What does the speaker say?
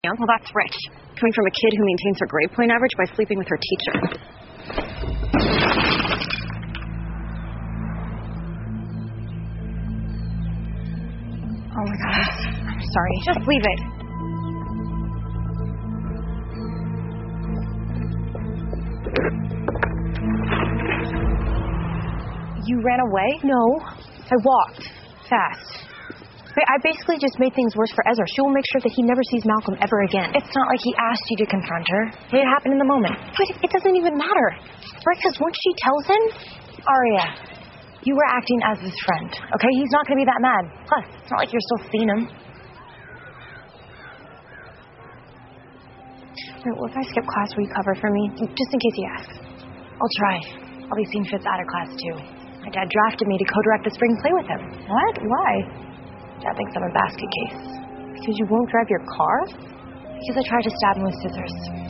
Well, that's rich. Coming from a kid who maintains her grade point average by sleeping with her teacher. Oh my God. I'm sorry. Just leave it. You ran away? No, I walked fast. I basically just made things worse for Ezra. She will make sure that he never sees Malcolm ever again. It's not like he asked you to confront her. It happened in the moment. But it doesn't even matter. Right? Because once she tells him... Aria, you were acting as his friend, okay? He's not going to be that mad. Plus, it's not like you're still seeing him. Wait, well, if I skip class, will you cover for me? Just in case he asks. I'll try. I'll be seeing Fitz out of class, too. My dad drafted me to co-direct the spring play with him. What? Why? Dad thinks I'm a basket case. Because you won't drive your car? Because I tried to stab him with scissors.